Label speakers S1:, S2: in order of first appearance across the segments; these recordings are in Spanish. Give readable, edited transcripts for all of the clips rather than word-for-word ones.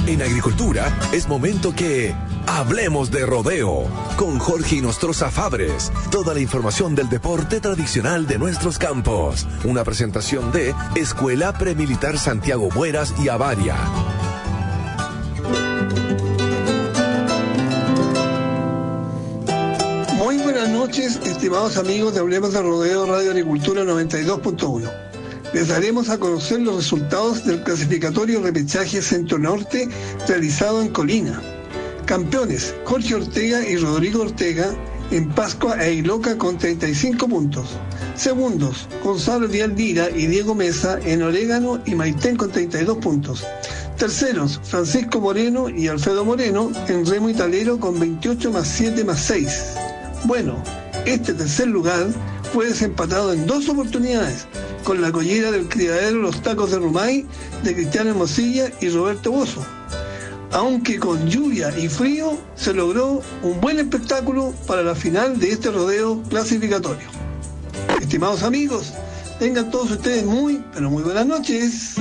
S1: En agricultura es momento que hablemos de rodeo con Jorge Inostroza Fabres. Toda la información del deporte tradicional de nuestros campos. Una presentación de Escuela Premilitar Santiago Bueras y Avaria.
S2: Muy buenas noches, estimados amigos de Hablemos de Rodeo Radio Agricultura 92.1. Les daremos a conocer los resultados del clasificatorio repechaje Centro-Norte realizado en Colina. Campeones, Jorge Ortega y Rodrigo Ortega en Pascua e Iloca con 35 puntos. Segundos, Gonzalo Vialdira y Diego Mesa en Orégano y Maitén con 32 puntos. Terceros, Francisco Moreno y Alfredo Moreno en Remo Italero con 28 más 7 más 6. Bueno, este tercer lugar fue desempatado en 2 oportunidades, con la collera del criadero Los Tacos de Rumay, de Cristiano Hermosilla y Roberto Bozo. Aunque con lluvia y frío, se logró un buen espectáculo para la final de este rodeo clasificatorio. Estimados amigos, tengan todos ustedes muy, pero muy buenas noches.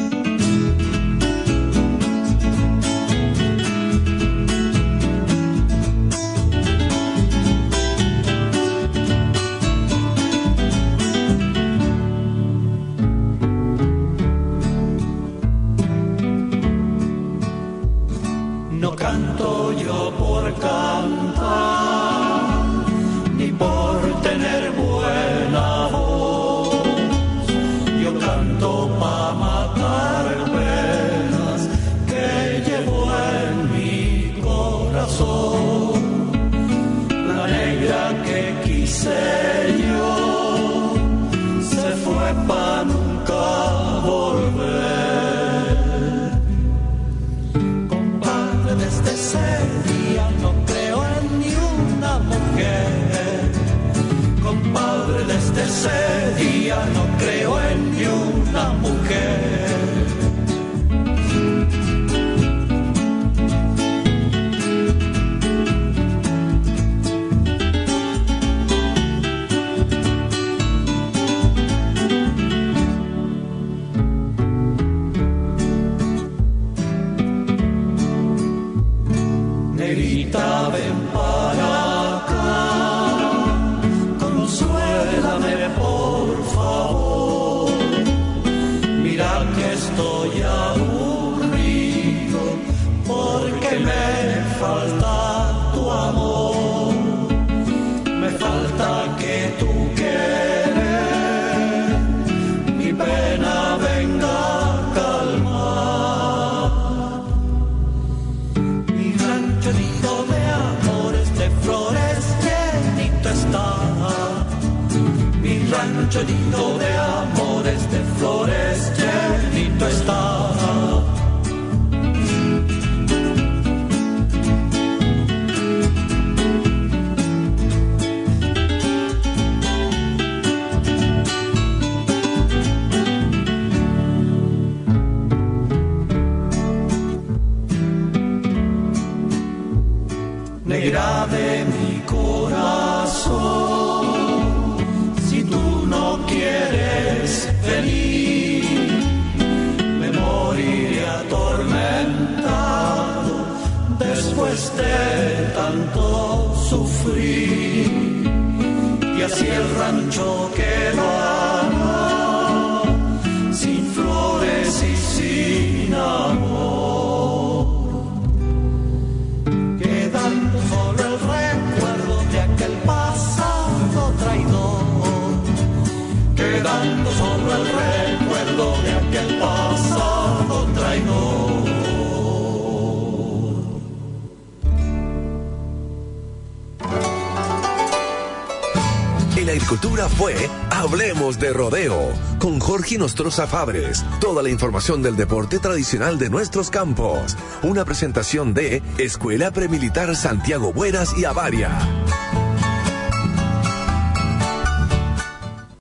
S1: En agricultura fue Hablemos de Rodeo con Jorge Inostroza Fabres. Toda la información del deporte tradicional de nuestros campos. Una presentación de Escuela Premilitar Santiago Bueras y Avaria.